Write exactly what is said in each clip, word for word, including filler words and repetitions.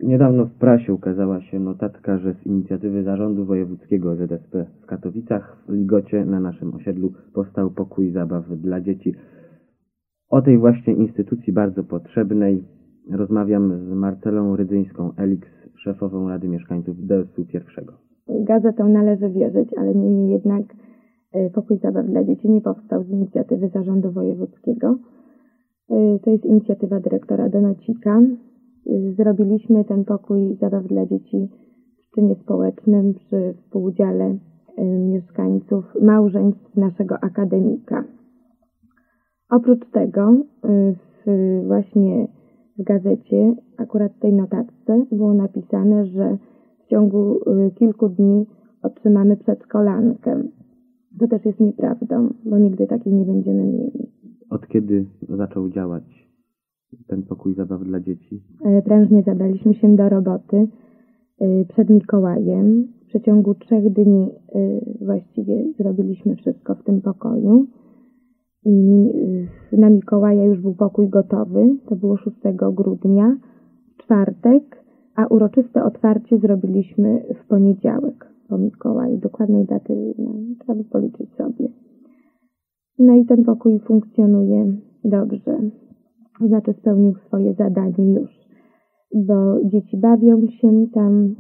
Niedawno w prasie ukazała się notatka, że z inicjatywy Zarządu Wojewódzkiego Z S P w Katowicach w Ligocie na naszym osiedlu powstał pokój zabaw dla dzieci. O tej właśnie instytucji bardzo potrzebnej rozmawiam z Marcelą Rydzyńską-Eliks, szefową Rady Mieszkańców D S U pierwszego. Gazetą należy wierzyć, ale niemniej jednak pokój zabaw dla dzieci nie powstał z inicjatywy Zarządu Wojewódzkiego. To jest inicjatywa dyrektora Donocika. Zrobiliśmy ten pokój zabaw dla dzieci w czynie społecznym przy współudziale mieszkańców małżeństw naszego akademika. Oprócz tego w, właśnie w gazecie, akurat w tej notatce, było napisane, że w ciągu kilku dni otrzymamy przedszkolankę. To też jest nieprawdą, bo nigdy takiej nie będziemy mieli. Od kiedy zaczął działać ten pokój zabaw dla dzieci? Prężnie zabraliśmy się do roboty przed Mikołajem. W przeciągu trzech dni właściwie zrobiliśmy wszystko w tym pokoju. I na Mikołaja już był pokój gotowy. To było szóstego grudnia, w czwartek, a uroczyste otwarcie zrobiliśmy w poniedziałek po Mikołaju. Dokładnej daty no, trzeba by policzyć sobie. No i ten pokój funkcjonuje dobrze. To znaczy spełnił swoje zadanie już, bo dzieci bawią się tam,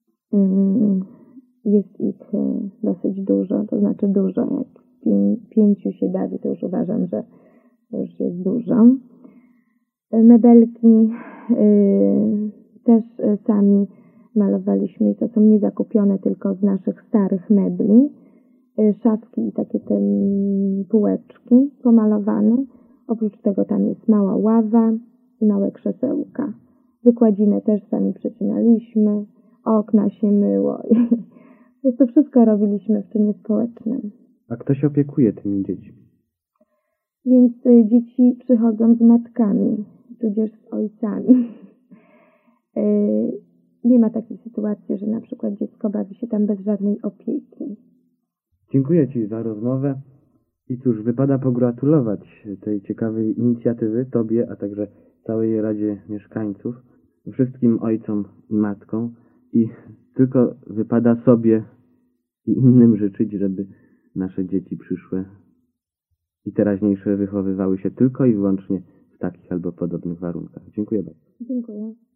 jest ich dosyć dużo, to znaczy dużo, jak pięciu się bawi, to już uważam, że to już jest dużo. Mebelki też sami malowaliśmy i to są nie zakupione tylko z naszych starych mebli. Szafki i takie te półeczki pomalowane. Oprócz tego tam jest mała ława i małe krzesełka. Wykładzinę też sami przecinaliśmy, okna się myło. To wszystko robiliśmy w czynie społecznym. A kto się opiekuje tymi dziećmi? Więc dzieci przychodzą z matkami, tudzież z ojcami. Nie ma takiej sytuacji, że na przykład dziecko bawi się tam bez żadnej opieki. Dziękuję Ci za rozmowę. I cóż, wypada pogratulować tej ciekawej inicjatywy Tobie, a także całej Radzie Mieszkańców, wszystkim ojcom i matkom i tylko wypada sobie i innym życzyć, żeby nasze dzieci przyszłe i teraźniejsze wychowywały się tylko i wyłącznie w takich albo podobnych warunkach. Dziękuję bardzo. Dziękuję.